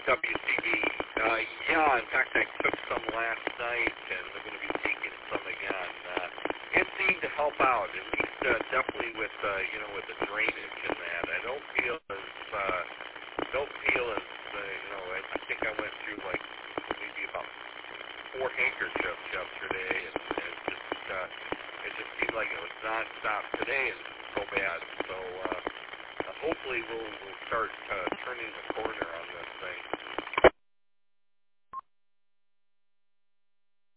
WCB. Yeah, in fact, I took some last night, and I'm going to be taking some again. It seemed to help out, at least definitely with with the drainage and that. I don't feel as I think I went through like maybe about 4 handkerchiefs yesterday, and it just seemed like it was nonstop today, and so bad. So hopefully we'll start turning the corner on this thing.